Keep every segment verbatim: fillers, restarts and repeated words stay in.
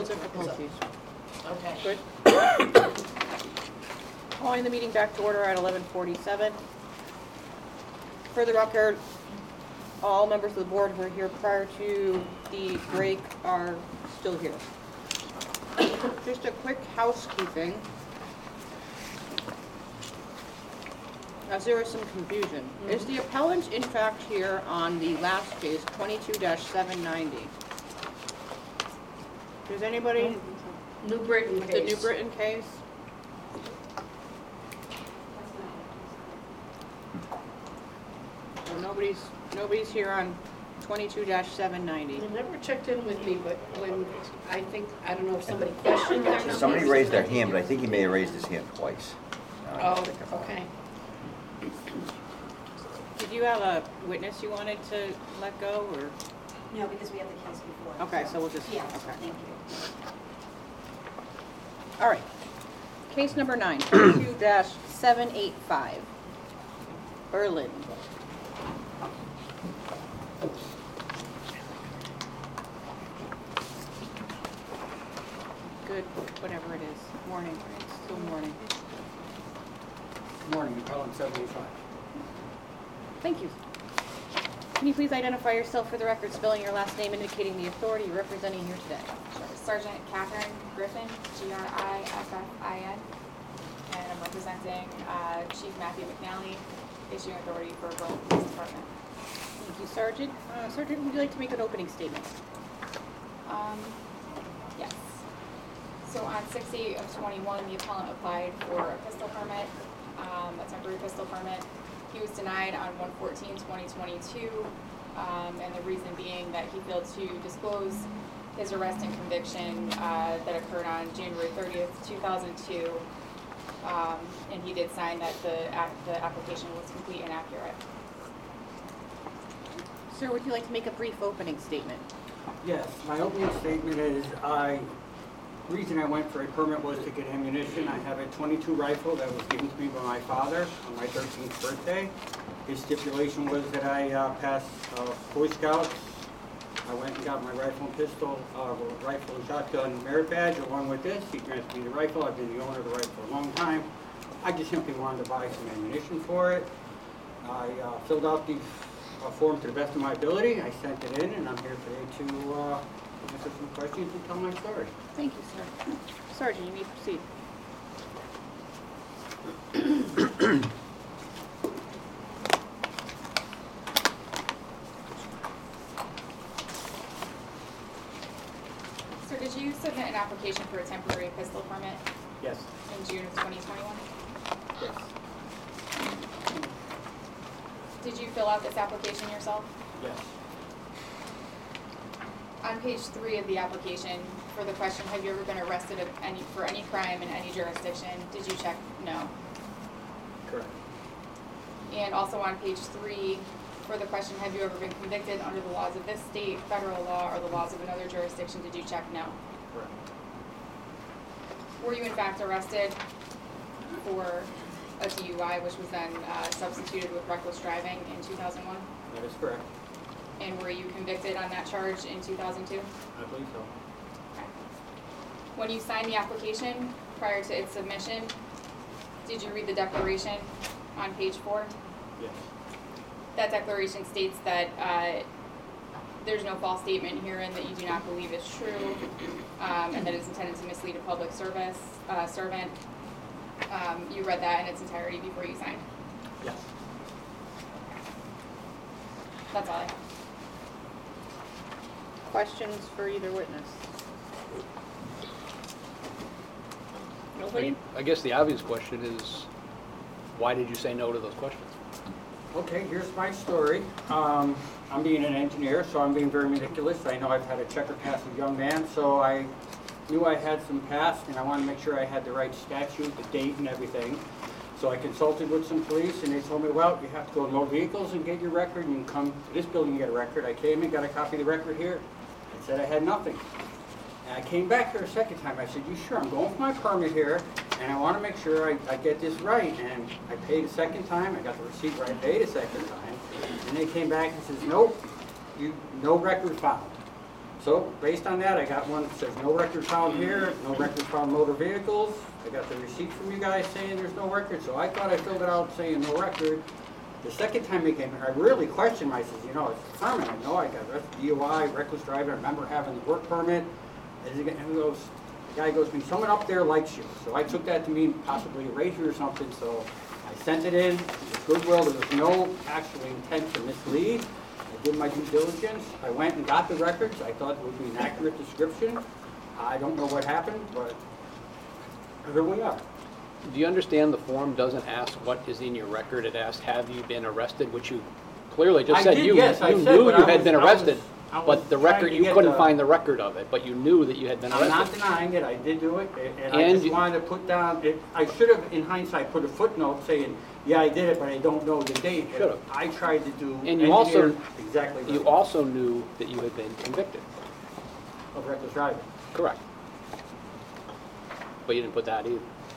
Those are for both these. Okay. Good. Calling the meeting back to order at eleven forty-seven. For the record, all members of the board who were here prior to the break are still here. Just a quick housekeeping, as there is some confusion. Mm-hmm. Is the appellant in fact here on the last case, twenty-two dash seven ninety? Does anybody? New Britain The case. New Britain case? So nobody's nobody's here on twenty-two dash seven ninety. They never checked in with me, but when, I think, I don't know if somebody questioned their numbers. Somebody raised their hand, but I think he may have raised his hand twice. Now I Oh, think about it. okay. Did you have a witness you wanted to let go, or? No, because we have the case before. Okay, so we'll just, Yeah, okay. thank you. All right. Case number nine, twenty-two dash seven eighty-five. Berlin. Good, whatever it is. Morning. It's still morning. Good morning, Appellant seventy-five. Thank you. Can you please identify yourself for the record, spelling your last name, indicating the authority you're representing here today? Sure. Sergeant Catherine Griffin, G R I F F I N, and I'm representing uh, Chief Matthew McNally, issuing authority for Berlin Police Department. Thank you, Sergeant. Uh, Sergeant, would you like to make an opening statement? Um, yes. So on six eight of twenty-one, the appellant applied for a pistol permit, um, a temporary pistol permit. He was denied on one fourteen twenty twenty-two, um, and the reason being that he failed to disclose his arrest and conviction uh, that occurred on January thirtieth two thousand two, um, and he did sign that the, the application was complete and accurate. Sir, would you like to make a brief opening statement? Yes, my opening statement is I, reason I went for a permit was to get ammunition. I have a twenty-two rifle that was given to me by my father on my thirteenth birthday. His stipulation was that I uh, pass uh, Boy Scouts. I went and got my rifle and pistol, uh, rifle and shotgun merit badge along with this. He granted me the rifle. I've been the owner of the rifle for a long time. I just simply wanted to buy some ammunition for it. I uh, filled out the uh, form to the best of my ability. I sent it in, and I'm here today to uh, answer some questions and tell my story. Thank you, sir. Sergeant, you may proceed. Sir, did you submit an application for a temporary pistol permit Yes. in June of twenty twenty-one? Yes. Did you fill out this application yourself? Yes. On page three of the application, for the question, have you ever been arrested of any, for any crime in any jurisdiction, did you check no? Correct. And also on page three, for the question, have you ever been convicted under the laws of this state, federal law, or the laws of another jurisdiction, did you check no? Correct. Were you in fact arrested for a D U I, which was then uh, substituted with reckless driving in two thousand one? That is correct. And were you convicted on that charge in two thousand two? I believe so. Okay. When you signed the application prior to its submission, did you read the declaration on page four? Yes. That declaration states that uh, there's no false statement herein that you do not believe is true, um, and that it's intended to mislead a public service uh, servant. Um, you read that in its entirety before you signed. Yes. That's all I have. Questions for either witness? Nobody? I guess the obvious question is, why did you say no to those questions? Okay, here's my story. Um, I'm being an engineer, so I'm being very meticulous. I know I've had a checker pass as a young man, so I knew I had some past, and I wanted to make sure I had the right statute, the date, and everything. So I consulted with some police, and they told me, well, you have to go to motor vehicles and get your record, and you can come to this building and get a record. I came and got a copy of the record here. It said I had nothing. And I came back here a second time. I said, you sure? I'm going for my permit here, and I want to make sure I, I get this right. And I paid a second time. I got the receipt where I paid a second time. And they came back and says, nope, you, no record found. So based on that, I got one that says no record found here, no record found motor vehicles. I got the receipt from you guys saying there's no record, so I thought I filled it out saying no record. The second time they came here, I really questioned myself, you know, it's permanent. No, I got D U I, reckless driving, I remember having the work permit. And he goes, the guy goes to me, someone up there likes you. So I took that to mean possibly a raise you or something, so I sent it in with goodwill. There was no actual intent to mislead. I did my due diligence. I went and got the records. I thought it would be an accurate description. I don't know what happened, but here we are. Do you understand the form doesn't ask what is in your record? It asks, have you been arrested, which you clearly just I said did, you, yes, I you said, knew but you I had was- been I was- arrested. I was But the trying record, to you get couldn't the- find the record of it, but you knew that you had been I'm not arrested. denying it, I did do it, and- and I And just you- wanted to put down, it- I should have, in hindsight, put a footnote saying, yeah, I did it, but I don't know the date. Should've. I tried to do. And you also- engineer Exactly You right, also knew that you had been convicted. of reckless driving. Correct. But you didn't put that either.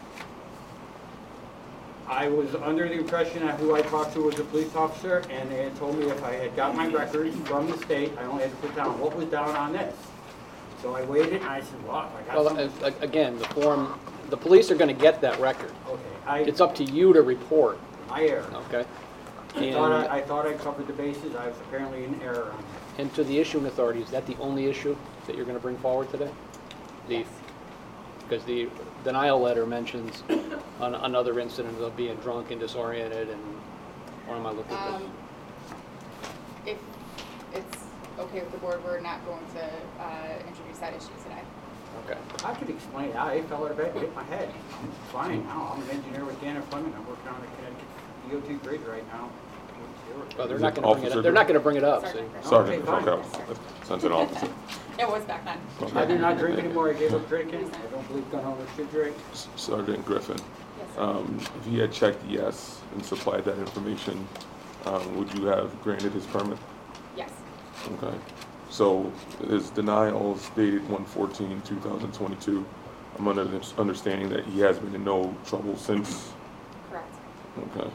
I was under the impression that who I talked to was a police officer, and they had told me if I had got my records from the state, I only had to put down what was down on this. So I waited, and I said, well, if I got Well, some, a- a- again, the form, the police are gonna get that record. okay, I, It's up to you to report, my error. okay? I thought And, I, I thought I covered the bases, I was apparently in error on that. and to the issuing authority, is that the only issue that you're gonna bring forward today? The- Yes. Because the denial letter mentions an- another incident of being drunk and disoriented, and, or am I looking at this? Um, if it's okay with the board, we're not going to, uh, introduce that issue today. Okay. I could explain it. I fell out of bed and hit my head. It's fine now. I'm an engineer with Dana Fleming. I'm working on the Connecticut D O T bridge right now. Well, they're Is not it gonna bring it officer up, they're not gonna bring it up, see? Sergeant Griffin. Sergeant, Okay, okay, sent an officer. It was back then. I do not drink anymore. I gave up drinking. I don't believe gun owners should drink. Sergeant Griffin, Yes, sir. um, if he had checked yes and supplied that information, um, would you have granted his permit? Yes, Okay. So his denial is dated one fourteen two thousand twenty-two. I'm under this understanding that he has been in no trouble since. correct. Okay.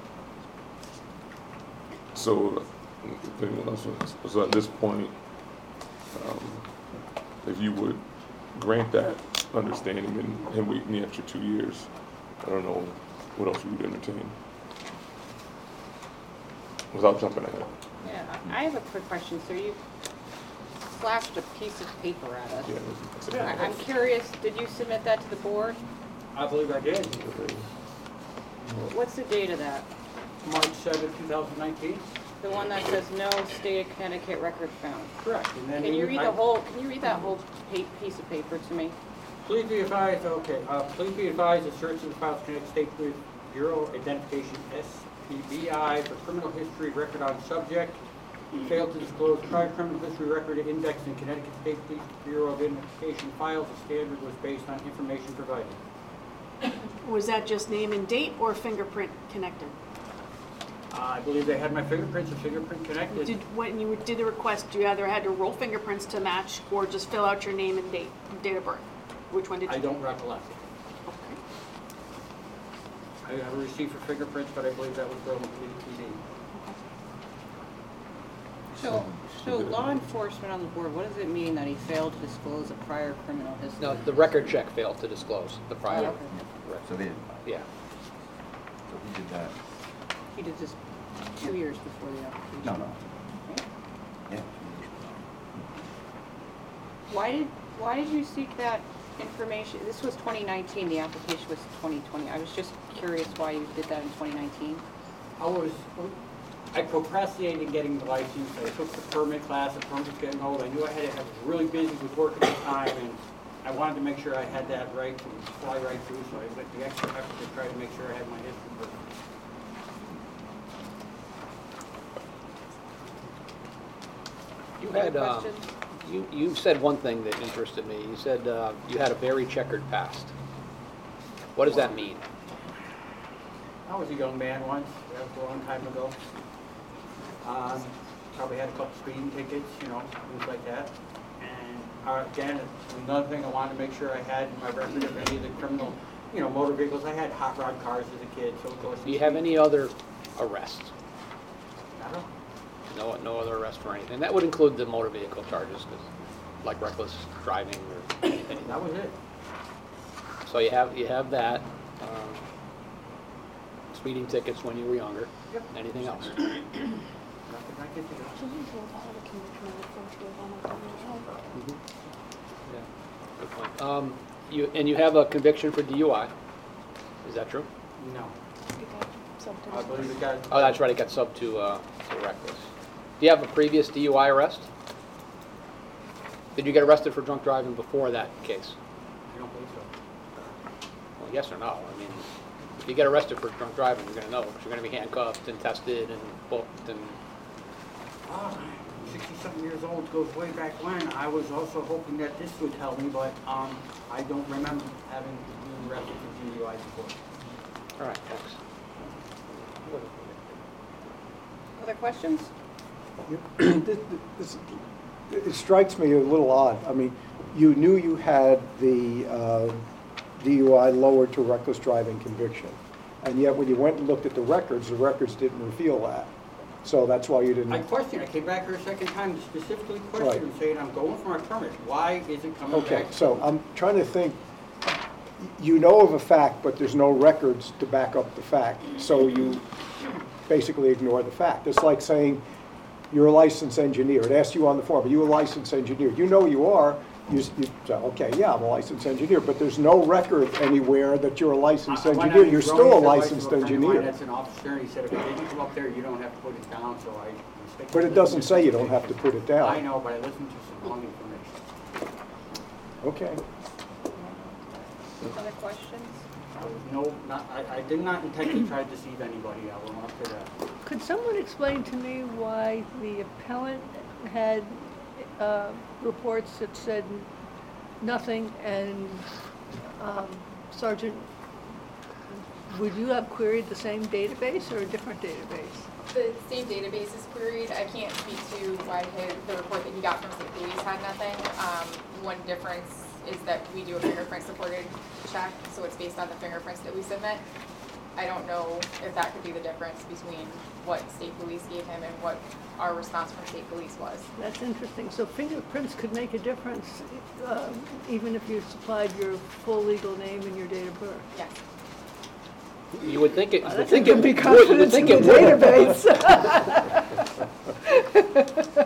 So, so at this point, um, if you would grant that understanding and him waiting the extra two years, I don't know what else you would entertain. Without jumping ahead. Yeah, I I have a quick question. So you flashed a piece of paper at us. Yeah, it's- I- I'm curious, did you submit that to the board? I believe I did. What's the date of that? March seventh, two thousand nineteen. The one that says no state of Connecticut record found. Correct. And then Can you read I- the whole, can you read that whole pa- piece of paper to me? Please be advised, okay, uh, please be advised the search of the files Connecticut State Police Bureau Identification S P B I for criminal history record on subject failed to disclose prior criminal history record index in Connecticut State Police Bureau of Identification files. The standard was based on information provided. Was that just name and date or fingerprint connected? Uh, I believe they had my fingerprints, the fingerprint connected. Did, when you did the request, you either had to roll fingerprints to match or just fill out your name and date, date of birth? Which one did you? I don't recollect. Okay. I have a receipt for fingerprints, but I believe that was Berlin Police P D. So, so law enforcement on the board, what does it mean that he failed to disclose a prior criminal history? No, the record check failed to disclose the Oh, prior. okay. So they didn't, Yeah. so he did that. He did this two years before the application. No, no. Yeah. Why did, why did you seek that information? This was twenty nineteen, the application was twenty twenty. I was just curious why you did that in twenty nineteen. I was, I procrastinated getting the license. I took the permit class, the permit was getting old. I knew I had to, I was really busy with work at the time, and I wanted to make sure I had that right to fly right through, so I went the extra effort to try to make sure I had my history book. You Other had, uh, questions? you, you said one thing that interested me. You said uh, you had a very checkered past. What does that mean? I was a young man once, that was a long time ago. Um, probably had a couple speeding tickets, you know, things like that. And uh, again, another thing I wanted to make sure I had in my record of any of the criminal, you know, motor vehicles. I had hot rod cars as a kid, so of course. Do you have any other arrests? I don't know. No, no other arrest for anything? That would include the motor vehicle charges, 'cause like reckless driving or anything? That was it. So you have, you have that. um, Speeding tickets when you were younger. Yep. Anything else? Nothing I could think of. Yeah, good point. Um, you, and you have a conviction for D U I. Is that true? No. I believe it got. Oh, that's right, it got sub to, uh, to reckless. Do you have a previous D U I arrest? Did you get arrested for drunk driving before that case? I don't believe so. Well, yes or no? I mean, if you get arrested for drunk driving, you're gonna know, because you're gonna be handcuffed and tested and booked and, Ah, sixty-something years old goes way back when. I was also hoping that this would tell me, but um, I don't remember having been arrested for D U I before. all right, thanks. Other questions? This- this- It strikes me a little odd. I mean, you knew you had the uh, D U I lowered to reckless driving conviction, and yet when you went and looked at the records, the records didn't reveal that. So that's why you didn't. I questioned. I came back here a second time to specifically question Right. and saying, I'm going for my permit. Why is it coming Okay, back? so I'm trying to think, you know of a fact, but there's no records to back up the fact, so you basically ignore the fact. It's like saying you're a licensed engineer. It asks you on the form, are you a licensed engineer? You know you are, you, s- you say, okay, yeah, I'm a licensed engineer, but there's no record anywhere that you're a licensed I- I went engineer. out You're and still a drove, he said, licensed "License, a friend of mine engineer. That's an officer, and he said, if it didn't come up there, you don't have to put it down, so I mistakenly But it doesn't say you don't have to put it down. I know, but I listened to some wrong information. Okay. Other questions? I was no, not, I, I did not intend to try to deceive anybody. I will not say that. Could someone explain to me why the appellant had uh, reports that said nothing, and um, Sergeant, would you have queried the same database or a different database? The same database is queried. I can't speak to why his, the report that he got from Saint Louis had nothing. Um, one difference is that we do a fingerprint supported check, so it's based on the fingerprints that we submit. I don't know if that could be the difference between what State Police gave him and what our response from State Police was. That's interesting. So fingerprints could make a difference, uh, even if you supplied your full legal name and your date of birth. Yes. You would think it, you would That's think a it good would, you would confidence in think the it would. database.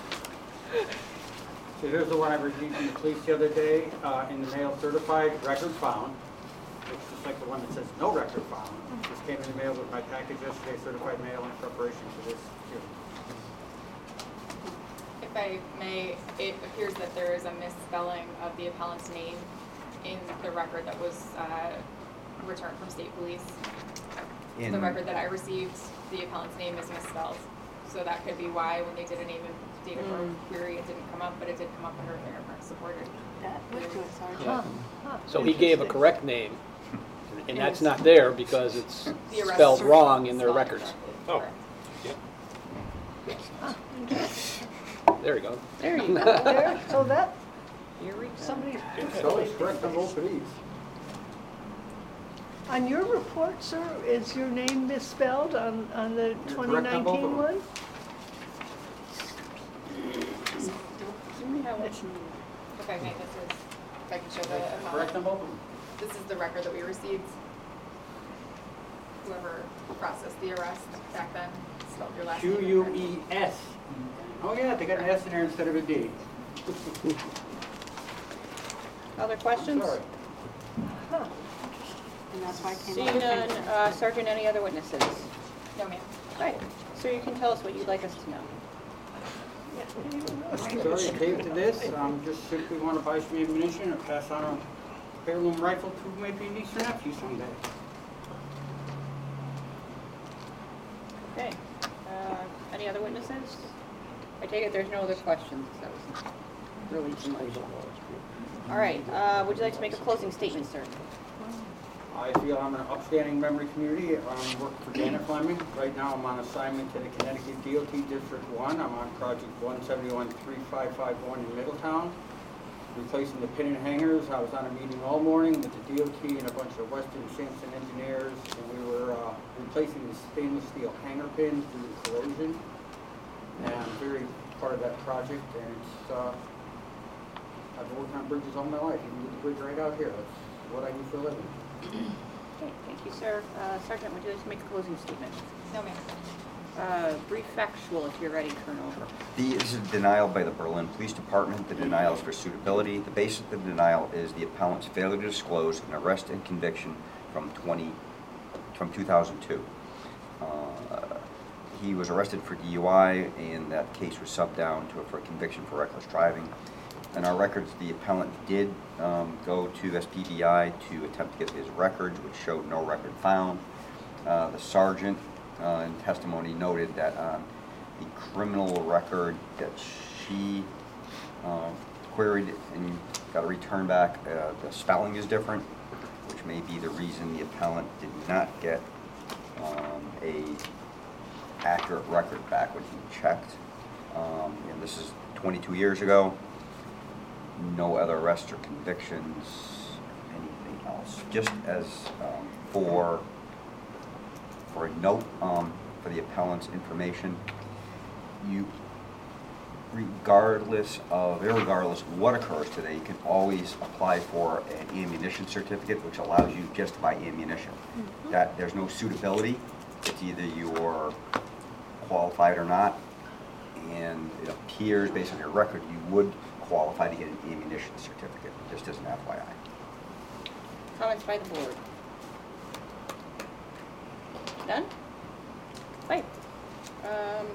So here's the one I received from the police the other day, uh, in the mail, certified, record found. It's just like the one that says no record found. Just came in the mail with my package yesterday, certified mail in preparation for this hearing. If I may, it appears that there is a misspelling of the appellant's name in the record that was uh, returned from State Police. The In- record that I received, the appellant's name is misspelled. So that could be why when they did a name and date of birth query, it didn't come up, but it did come up under fingerprint supported. That went to it, Sergeant. Yeah. Huh, huh, So he gave a interesting. correct name, and that's not there because it's The arrest spelled was wrong in their spelled records. correctly. Oh. Correct. There you go. There you go. There, so that, Here we go. somebody's. So it's correct on both of these. On your report, sir, is your name misspelled on, on the You're twenty correct on both of nineteen them. one? If I may, this is, if I can show the Correct on appellant. both of them. This is the record that we received. Whoever processed the arrest back then spelled your last name. Q U incorrectly. E S. Oh yeah, they got an S in there instead of a D. Other questions? Sorry. And that's why I came Seeing up with none, fingerprints. uh, Sergeant, any other witnesses? No, ma'am. Right, so you can tell us what you'd like us to know. Sorry, came to this, um, just simply want to buy some ammunition or pass on a heirloom rifle to maybe niece or nephew someday. Okay, uh, any other witnesses? I take it there's no other questions, that was really too much. All right, uh, would you like to make a closing statement, sir? I feel I'm an upstanding member of the community. I'm working for Dana Fleming. Right now, I'm on assignment to the Connecticut D O T District one. I'm on project one seventy-one three five five one in Middletown, replacing the pin and hangers. I was on a meeting all morning with the D O T and a bunch of Weston Sampson engineers, and we were uh, replacing the stainless steel hanger pins due to corrosion. And I'm very part of that project, and it's uh, I've worked on bridges all my life, even with the bridge right out here. That's what I do for a living. Okay, thank you, sir. Uh, Sergeant, would you like to make a closing statement? No, ma'am. Uh, brief factual, if you're ready, Colonel. The, this is a denial by the Berlin Police Department. The denial is for suitability. The basis of the denial is the appellant's failure to disclose an arrest and conviction from twenty, from two thousand two. Uh, he was arrested for D U I, and that case was subbed down to for a conviction for reckless driving. In our records, the appellant did um, go to S P D I to attempt to get his records, which showed no record found. Uh, the sergeant uh, in testimony noted that on the criminal record that she uh, queried and got a return back, uh, the spelling is different, which may be the reason the appellant did not get um, a accurate record back when he checked. Um, and this is twenty-two years ago. No other arrests or convictions, anything else. Just as um, for for a note um, for the appellant's information, you, regardless of, irregardless of what occurs today, you can always apply for an ammunition certificate, which allows you just to buy ammunition. Mm-hmm. That there's no suitability. It's either you're qualified or not, and it appears based on your record you would qualify to get an ammunition certificate, just as an F Y I. Comments by the board? Done? Right. Um,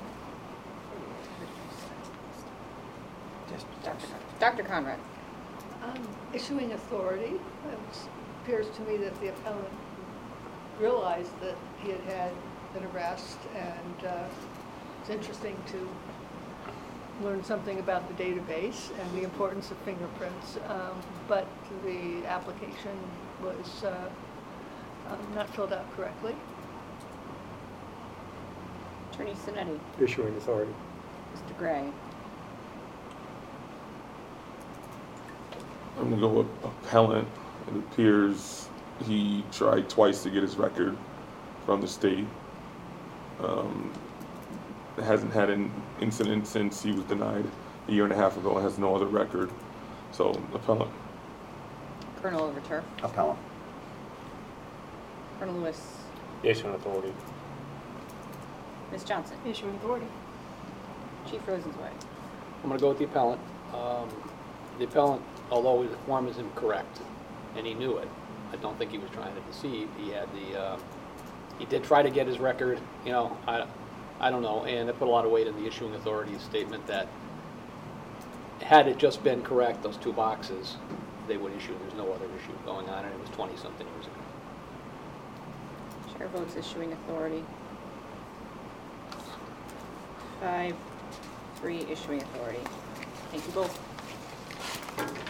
Just, Doctor Doctor Conrad. Um, Issuing authority, it appears to me that the appellant realized that he had had an arrest, and uh, it's interesting to learn something about the database and the importance of fingerprints, um, but the application was uh, um, not filled out correctly. Attorney Sinetti. Issuing authority. Mister Gray. I'm gonna go with appellant. It appears he tried twice to get his record from the state. Um, hasn't had an incident since he was denied a year and a half ago. Has no other record. So appellant. Colonel Overturf. appellant. Colonel Lewis. Issuing authority. Miz Johnson. Issuing authority. Chief Rosenzweig. I'm gonna go with the appellant. Um, the appellant, although the form is incorrect, and he knew it, I don't think he was trying to deceive. He had the, uh, he did try to get his record, you know, I, I don't know, and I put a lot of weight in the issuing authority's statement that had it just been correct, those two boxes, they would issue. There's no other issue going on, and it was twenty-something years ago. Chair votes issuing authority. Five, three, issuing authority. Thank you both.